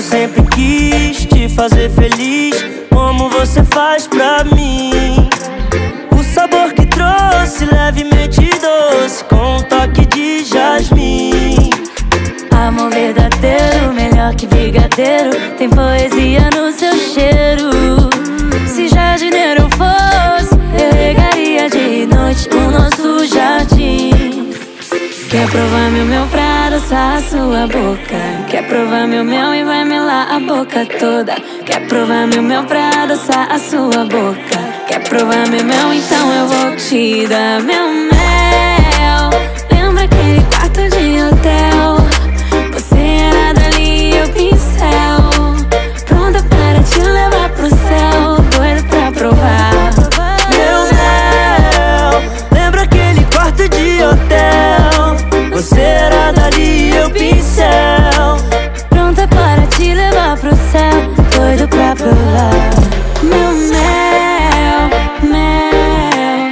sempre quis te fazer feliz, como você faz pra mim. O sabor que trouxe, levemente doce, com um toque de jasmim. Amor verdadeiro, melhor que brigadeiro, tem poesia no seu cheiro. Se jardineiro eu fosse, eu regaria de noite o nosso jardim. Quer provar meu mel pra adoçar a sua boca? Quer provar meu mel e vai melar a boca toda? Quer provar meu mel pra adoçar a sua boca? Quer provar meu mel? Então eu vou te dar meu mel. Lembra aquele quarto de hotel? Você era dali e eu pincel, pronta para te levar pro céu, doido pra provar meu mel. Lembra aquele quarto de hotel? Você era dali e eu pincel, pronta para te levar pro céu, doido pra provar meu mel, mel,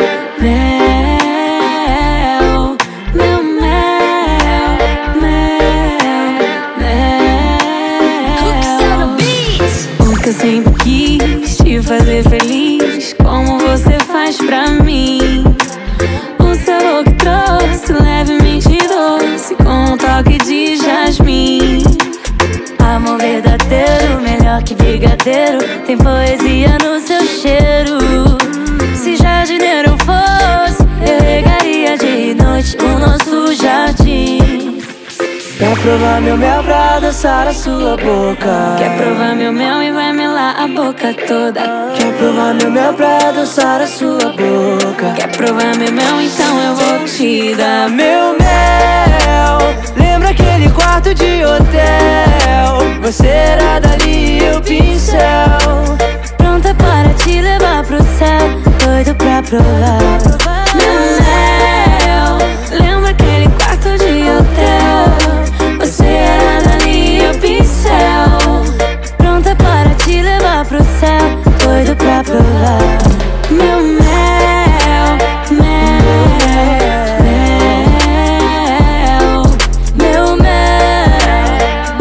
mel, meu mel, mel, mel. O que eu sempre quis te fazer feliz, como você faz pra mim. O sabor que trouxe, levemente doce, com um toque de jasmim. Amor verdadeiro, melhor que brigadeiro, tem poesia no seu cheiro. Se jardineiro eu fosse, eu regaria de noite o nosso jardim. Quer provar meu mel pra adoçar a sua boca? Quer provar meu mel e vai melar a boca toda? Quer provar meu mel pra adoçar a sua boca? Quer provar meu mel? Então eu vou te dar meu mel. Lembra aquele quarto de hotel? Você era dali e eu pincel, pronta para te levar pro céu, doido pra provar meu mel. Lembra aquele quarto de hotel? Você era dali e eu pincel, pronta para te levar pro céu, doido pra provar meu mel, mel, mel, meu mel,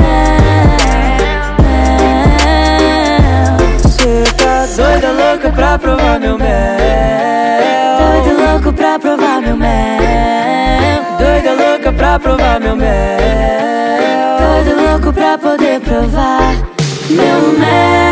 mel. Cê tá doida, louca pra provar meu mel. Doida, louco pra provar meu mel. Doida, louca pra provar meu mel. Doido louco pra poder provar meu mel.